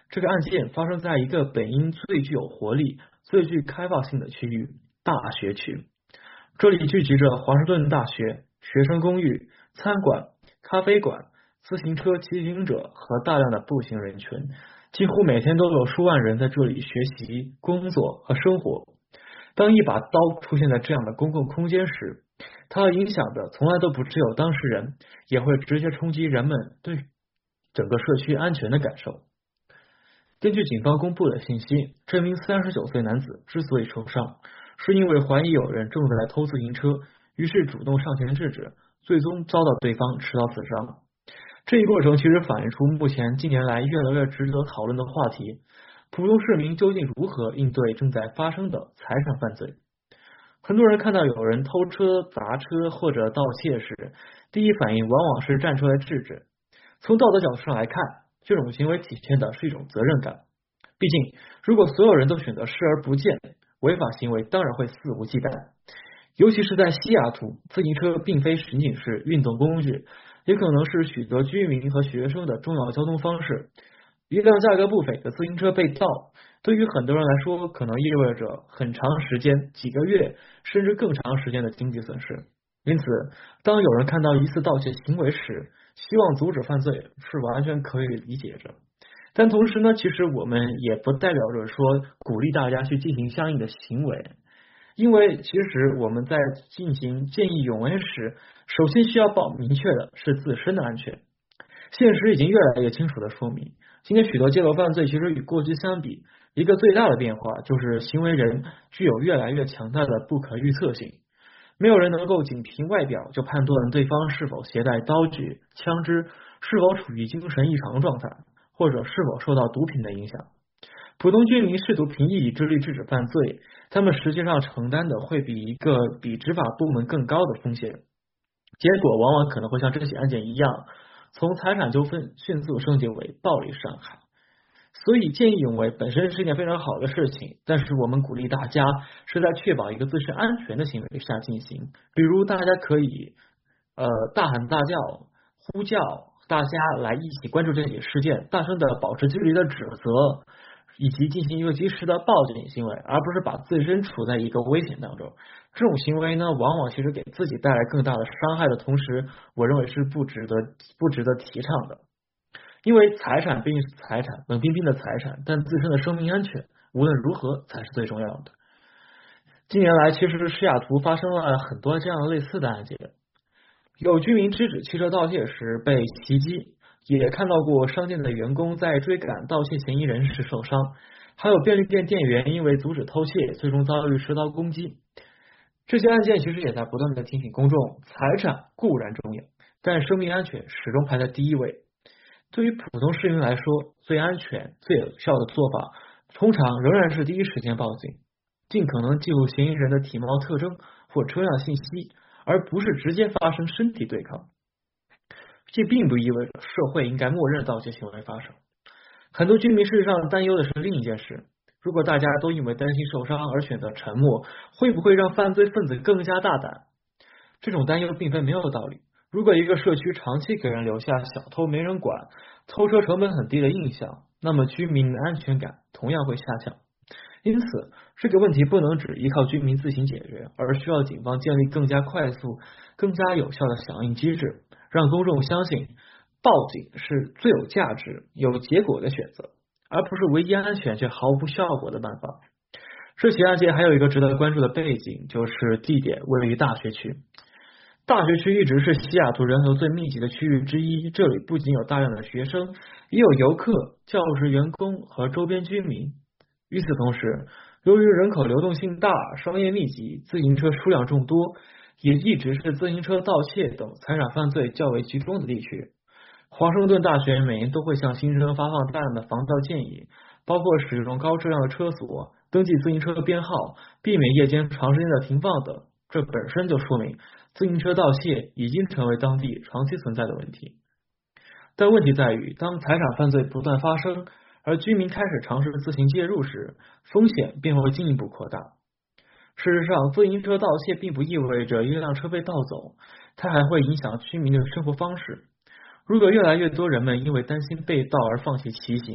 这个案件发生在一个本应最具有活力、最具开放性的区域——大学区。这里聚集着华盛顿大学、学生公寓、餐馆、咖啡馆、自行车骑行者和大量的步行人群，几乎每天都有数万人在这里学习、工作和生活。当一把刀出现在这样的公共空间时，它影响的从来都不只有当事人，也会直接冲击人们对整个社区安全的感受。根据警方公布的信息，这名三十九岁男子之所以受伤，是因为怀疑有人正在偷自行车，于是主动上前制止，最终遭到对方持刀自伤。这一过程其实反映出目前近年来越来越值得讨论的话题：普通市民究竟如何应对正在发生的财产犯罪？很多人看到有人偷车、砸车或者盗窃时，第一反应往往是站出来制止。从道德角度上来看，这种行为体现的是一种责任感。毕竟，如果所有人都选择视而不见，违法行为当然会肆无忌惮。尤其是在西雅图，自行车并非仅仅是运动工具，也可能是许多居民和学生的重要交通方式。一辆价格不菲的自行车被盗，对于很多人来说，可能意味着很长时间、几个月甚至更长时间的经济损失。因此，当有人看到疑似盗窃行为时，希望阻止犯罪是完全可以理解的。但同时呢，其实我们也不代表着说鼓励大家去进行相应的行为，因为其实我们在进行见义勇为时，首先需要保明确的是自身的安全。现实已经越来越清楚的说明，今天许多街头犯罪其实与过去相比，一个最大的变化就是行为人具有越来越强大的不可预测性。没有人能够仅凭外表就判断对方是否携带刀具、枪支，是否处于精神异常状态，或者是否受到毒品的影响。普通居民试图凭一己之力制止犯罪，他们实际上承担的会比一个比执法部门更高的风险，结果往往可能会像这起案件一样，从财产纠纷迅速升级为暴力伤害。所以见义勇为本身是一件非常好的事情，但是我们鼓励大家是在确保一个自身安全的行为下进行。比如大家可以呃大喊大叫、呼叫大家来一起关注这起事件，大声的保持距离的指责，以及进行一个及时的报警行为，而不是把自身处在一个危险当中。这种行为呢，往往其实给自己带来更大的伤害的同时，我认为是不值得不值得提倡的。因为财产毕竟是财产，冷冰冰的财产，但自身的生命安全无论如何才是最重要的。近年来，其实西雅图发生了很多这样类似的案件，有居民制止汽车盗窃时被袭击，也看到过商店的员工在追赶盗窃嫌疑人时受伤，还有便利店店员因为阻止偷窃，最终遭遇持刀攻击。这些案件其实也在不断的提醒公众，财产固然重要，但生命安全始终排在第一位。对于普通市民来说，最安全、最有效的做法，通常仍然是第一时间报警，尽可能记录嫌疑人的体貌特征或车辆信息，而不是直接发生身体对抗。这并不意味着社会应该默认盗窃行为发生。很多居民事实上担忧的是另一件事：如果大家都因为担心受伤而选择沉默，会不会让犯罪分子更加大胆？这种担忧并非没有道理。如果一个社区长期给人留下小偷没人管、偷车成本很低的印象，那么居民的安全感同样会下降。因此，这个问题不能只依靠居民自行解决，而需要警方建立更加快速、更加有效的响应机制，让公众相信报警是最有价值、有结果的选择，而不是唯一安全却毫无效果的办法。这起案件还有一个值得关注的背景，就是地点位于大学区。大学区一直是西雅图人口最密集的区域之一，这里不仅有大量的学生，也有游客、教职员工和周边居民。与此同时，由于人口流动性大、商业密集、自行车数量众多，也一直是自行车盗窃等财产犯罪较为集中的地区。华盛顿大学每年都会向新生发放大量的防盗建议，包括使用高质量的车锁、登记自行车编号、避免夜间长时间的停放等。这本身就说明自行车盗窃已经成为当地长期存在的问题。但问题在于，当财产犯罪不断发生，而居民开始尝试自行介入时，风险便会进一步扩大。事实上，自行车盗窃并不意味着一辆车被盗走，它还会影响居民的生活方式。如果越来越多人们因为担心被盗而放弃骑行，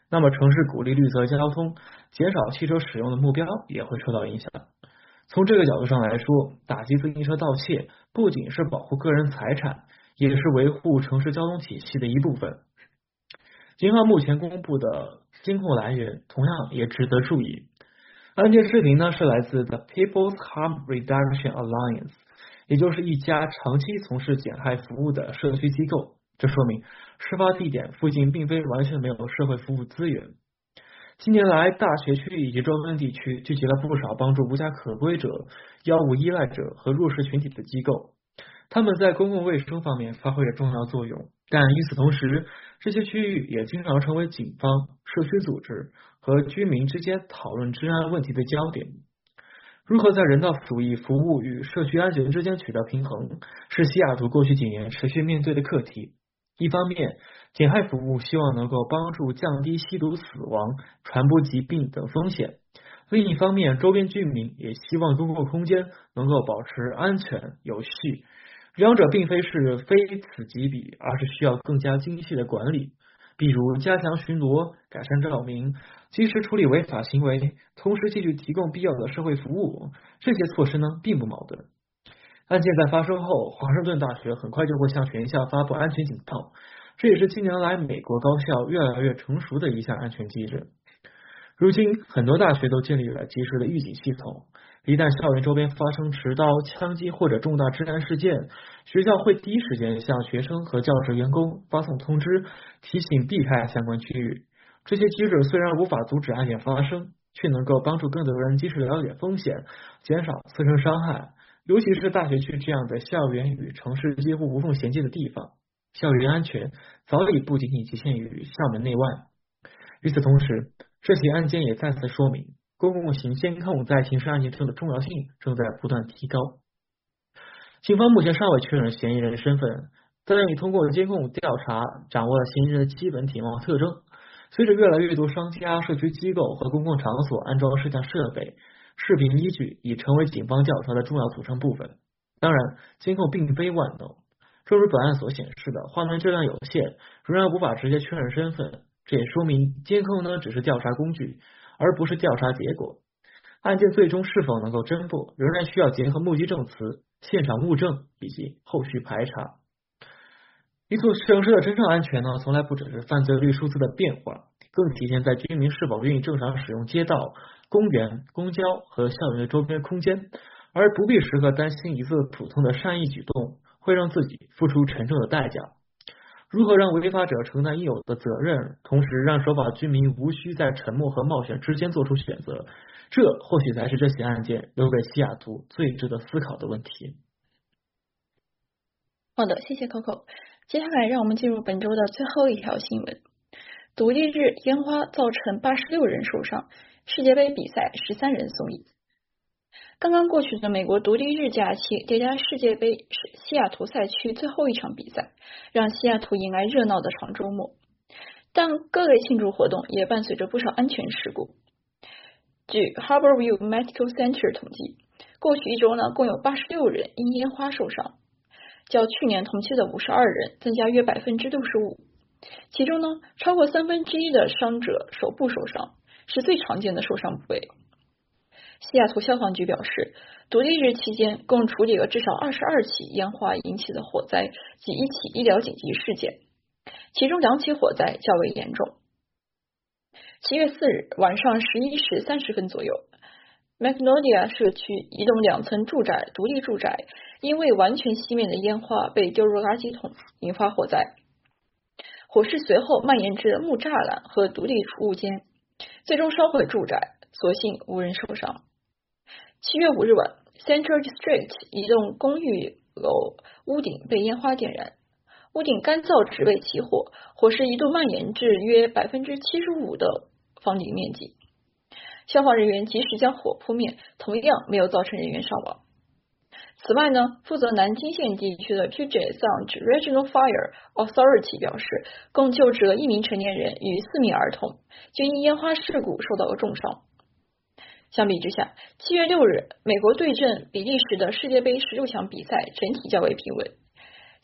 那么城市鼓励绿色交通，减少汽车使用的目标也会受到影响。从这个角度上来说，打击自行车盗窃不仅是保护个人财产，也是维护城市交通体系的一部分。警方目前公布的监控来源同样也值得注意。案件视频呢是来自 The People's Harm Reduction Alliance， 也就是一家长期从事减害服务的社区机构。这说明事发地点附近并非完全没有社会服务资源。近年来，大学区以及周边地区聚集了不少帮助无家可归者、药物依赖者和弱势群体的机构，他们在公共卫生方面发挥着重要作用。但与此同时，这些区域也经常成为警方、社区组织和居民之间讨论治安问题的焦点。如何在人道主义服务与社区安全之间取得平衡，是西雅图过去几年持续面对的课题。一方面，减害服务希望能够帮助降低吸毒、死亡、传播疾病等风险；另一方面，周边居民也希望公共空间能够保持安全有序。两者并非是非此即彼，而是需要更加精细的管理，比如加强巡逻、改善照明、及时处理违法行为，同时继续提供必要的社会服务。这些措施呢，并不矛盾。案件在发生后，华盛顿大学很快就会向全校发布安全警报，这也是近年来美国高校越来越成熟的一项安全机制。如今，很多大学都建立了及时的预警系统，一旦校园周边发生持刀、枪击或者重大治安事件，学校会第一时间向学生和教职员工发送通知，提醒避开相关区域。这些机制虽然无法阻止案件发生，却能够帮助更多人及时了解风险，减少自身伤害。尤其是大学区这样的校园与城市几乎无缝衔接的地方，校园安全早已不仅仅局限于校门内外。与此同时，这起案件也再次说明，公共型监控在刑事案件中的重要性正在不断提高。警方目前尚未确认嫌疑人的身份，但已通过监控调查掌握了嫌疑人的基本体貌特征。随着越来越多商家、社区机构和公共场所安装摄像设备，视频依据已成为警方调查的重要组成部分。当然，监控并非万能，正如本案所显示的，画面质量有限，仍然无法直接确认身份。这也说明监控呢只是调查工具，而不是调查结果。案件最终是否能够侦破，仍然需要结合目击证词、现场物证以及后续排查。一座城市的真正安全呢，从来不只是犯罪率数字的变化，更体现在居民是否愿意正常使用街道、公园、公交和校园的周边空间，而不必时刻担心一次普通的善意举动会让自己付出沉重的代价。如何让违法者承担应有的责任，同时让守法居民无需在沉默和冒险之间做出选择，这或许才是这起案件留给西雅图最值得思考的问题。 好的，谢谢 Coco。接下来让我们进入本周的最后一条新闻。独立日烟花造成八十六人受伤，世界杯比赛十三人送医。刚刚过去的美国独立日假期叠加世界杯是西雅图赛区最后一场比赛，让西雅图迎来热闹的长周末。但各类庆祝活动也伴随着不少安全事故。据 Harborview Medical Center 统计，过去一周呢，共有八十六人因烟花受伤，较去年同期的五十二人增加约百分之六十五。其中呢，超过三分之一的伤者手部受伤，是最常见的受伤部位。西雅图消防局表示，独立日期间共处理了至少二十二起烟花引起的火灾及一起医疗紧急事件，其中两起火灾较为严重。七月四日晚上十一时三十分左右， Magnolia 社区一栋两层住宅独立住宅因为完全熄灭的烟花被丢入垃圾桶，引发火灾。火势随后蔓延至木栅栏和独立储物间，最终烧毁住宅，所幸无人受伤。七月五日晚 Central District 一栋公寓楼屋顶被烟花点燃，屋顶干燥纸被起火，火势一度蔓延至约 百分之七十五 的房顶面积。消防人员及时将火扑灭，同样没有造成人员伤亡。此外呢，负责南京县地区的 Puget Sound Regional Fire Authority 表示，共救治了一名成年人与四名儿童，均因烟花事故受到了重伤。相比之下，七月六日美国对阵比利时的世界杯十六强比赛整体较为平稳。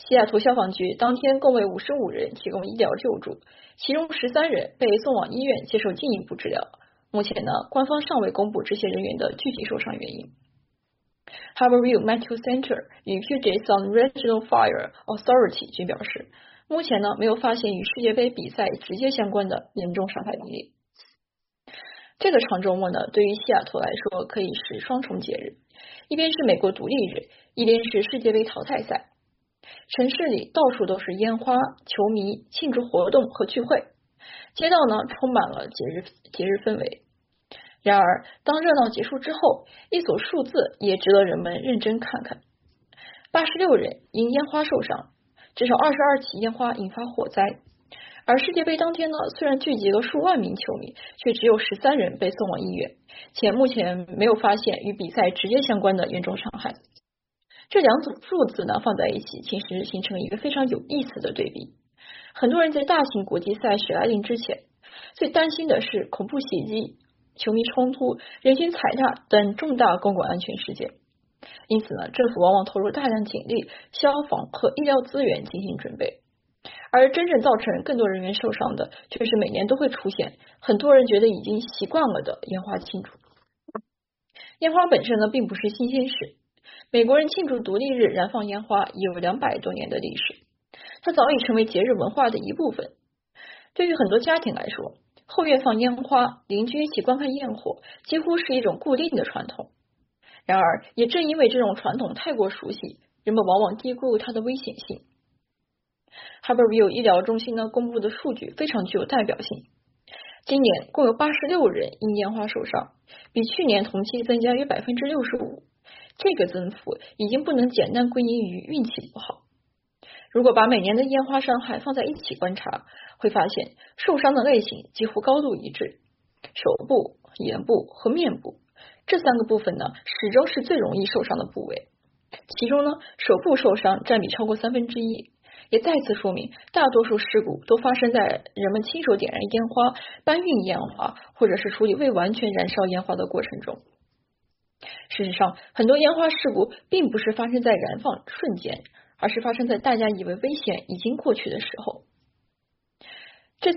西雅图消防局当天共为五十五人提供医疗救助，其中十三人被送往医院接受进一步治疗。目前呢，官方尚未公布这些人员的具体受伤原因。Harborview Medical Center 与 Puget Sound Regional Fire Authority 均表示，目前呢没有发现与世界杯比赛直接相关的严重伤害病例。这个长周末呢，对于西雅图来说可以是双重节日，一边是美国独立日，一边是世界杯淘汰赛。城市里到处都是烟花、球迷、庆祝活动和聚会，街道呢充满了节日节日氛围。然而，当热闹结束之后，一组数字也值得人们认真看看：八十六人因烟花受伤，至少二十二起烟花引发火灾。而世界杯当天呢，虽然聚集了数万名球迷，却只有十三人被送往医院，且目前没有发现与比赛直接相关的严重伤害。这两组数字呢放在一起，其实形成了一个非常有意思的对比。很多人在大型国际赛事来临之前，最担心的是恐怖袭击、球迷冲突、人群踩踏等重大公共安全事件。因此呢，政府往往投入大量警力、消防和医疗资源进行准备。而真正造成更多人员受伤的，却是每年都会出现很多人觉得已经习惯了的烟花庆祝。烟花本身呢，并不是新鲜事。美国人庆祝独立日燃放烟花已有两百多年的历史，它早已成为节日文化的一部分。对于很多家庭来说，后院放烟花，邻居一起观看焰火，几乎是一种固定的传统。然而，也正因为这种传统太过熟悉，人们往往低估它的危险性。Harborview 医疗中心呢公布的数据非常具有代表性。今年共有八十六人因烟花受伤，比去年同期增加约 百分之六十五。这个增幅已经不能简单归因于运气不好。如果把每年的烟花伤害放在一起观察，会发现受伤的类型几乎高度一致。手部、眼部和面部这三个部分呢，始终是最容易受伤的部位。其中呢，手部受伤占比超过三分之一，也再次说明大多数事故都发生在人们亲手点燃烟花、搬运烟花，或者是处理未完全燃烧烟花的过程中。事实上，很多烟花事故并不是发生在燃放瞬间，而是发生在大家以为危险已经过去的时候。这次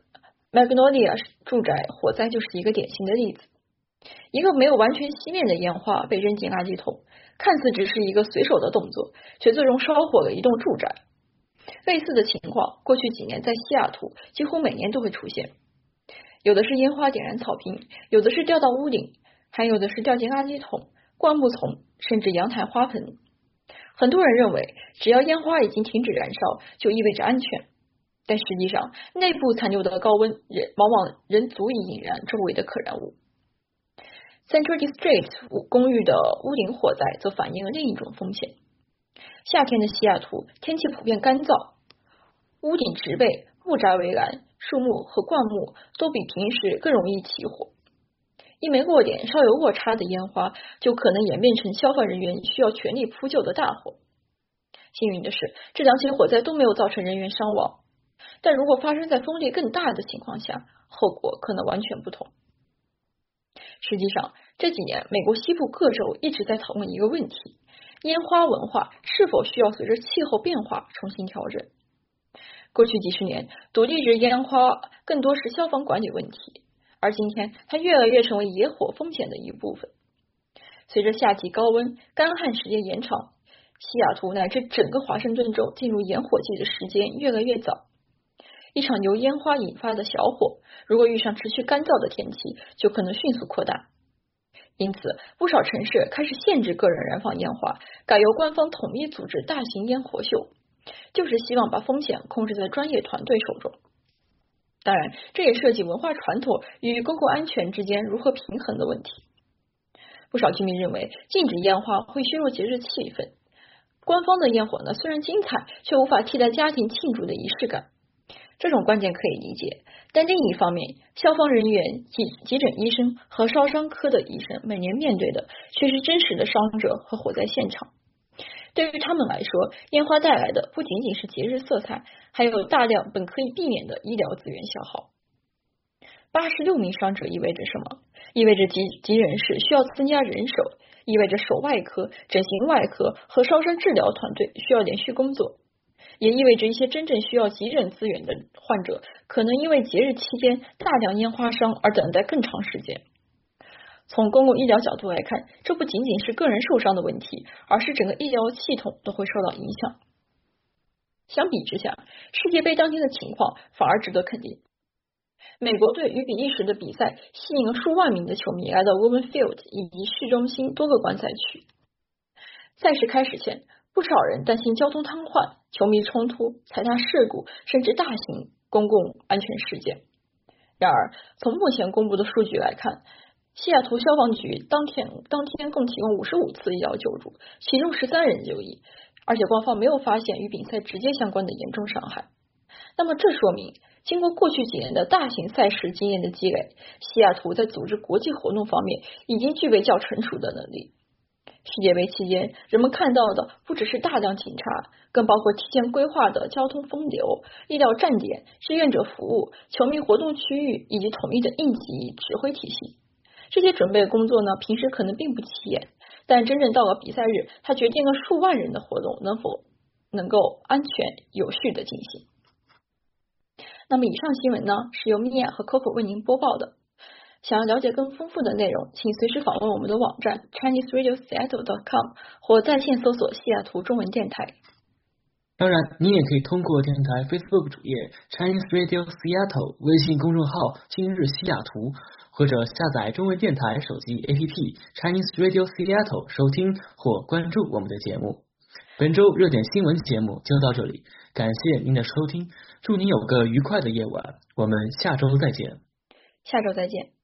Magnolia 住宅火灾就是一个典型的例子。一个没有完全熄灭的烟花被扔进垃圾桶，看似只是一个随手的动作，却最终烧火了一栋住宅。类似的情况，过去几年在西雅图几乎每年都会出现。有的是烟花点燃草坪，有的是掉到屋顶，还有的是掉进垃圾桶、灌木丛，甚至阳台花盆。很多人认为，只要烟花已经停止燃烧，就意味着安全。但实际上，内部残留的高温人往往仍足以引燃周围的可燃物。Central District 公寓的屋顶火灾则反映了另一种风险。夏天的西雅图天气普遍干燥，屋顶植被、木栅围栏、树木和灌木都比平时更容易起火。一枚落点稍有落差的烟花，就可能演变成消防人员需要全力扑救的大火。幸运的是，这两起火灾都没有造成人员伤亡，但如果发生在风力更大的情况下，后果可能完全不同。实际上，这几年美国西部各州一直在讨论一个问题：烟花文化是否需要随着气候变化重新调整？过去几十年，独立日烟花更多是消防管理问题，而今天它越来越成为野火风险的一部分。随着夏季高温、干旱时间延长，西雅图乃至整个华盛顿州进入烟火季的时间越来越早。一场由烟花引发的小火，如果遇上持续干燥的天气，就可能迅速扩大。因此，不少城市开始限制个人燃放烟花，改由官方统一组织大型烟火秀，就是希望把风险控制在专业团队手中。当然，这也涉及文化传统与公共安全之间如何平衡的问题。不少居民认为，禁止烟花会削弱节日气氛。官方的烟火呢，虽然精彩，却无法替代家庭庆祝的仪式感。这种观点可以理解，但另一方面，消防人员、急急诊医生和烧伤科的医生每年面对的却是真实的伤者和火灾现场。对于他们来说，烟花带来的不仅仅是节日色彩，还有大量本可以避免的医疗资源消耗。八十六名伤者意味着什么？意味着急急诊室需要增加人手，意味着手外科、整形外科和烧伤治疗团队需要连续工作， 也意味着一些真正需要急诊资源的患者，可能因为节日期间大量烟花伤而等待更长时间。从公共医疗角度来看，这不仅仅是个人受伤的问题，而是整个医疗系统都会受到影响。相比之下，世界杯当天的情况反而值得肯定。美国队与比利时的比赛吸引了数万名的球迷来到 Women Field 以及市中心多个观赛区。赛事开始前，不少人担心交通瘫痪、球迷冲突、踩踏事故，甚至大型公共安全事件。然而，从目前公布的数据来看，西雅图消防局当天当天共提供五十五次医疗救助，其中十三人就医，而且官方没有发现与比赛直接相关的严重伤害。那么这说明，经过过去几年的大型赛事经验的积累，西雅图在组织国际活动方面已经具备较成熟的能力。世界杯期间，人们看到的不只是大量警察，更包括提前规划的交通分流、医疗站点、志愿者服务、球迷活动区域以及统一的应急指挥体系。这些准备工作呢，平时可能并不起眼，但真正到了比赛日，它决定了数万人的活动能否能够安全有序的进行。那么以上新闻呢，是由米娅和 Coco 为您播报的。想要了解更丰富的内容，请随时访问我们的网站 chinese radio seattle dot com 或在线搜索西雅图中文电台。 当然，你也可以通过电台 Facebook 主页 Chinese Radio Seattle、 微信公众号今日西雅图，或者下载中文电台手机 A P P Chinese Radio Seattle 收听或关注我们的节目。本周热点新闻节目就到这里，感谢您的收听，祝您有个愉快的夜晚，我们下周再见。 下周再见。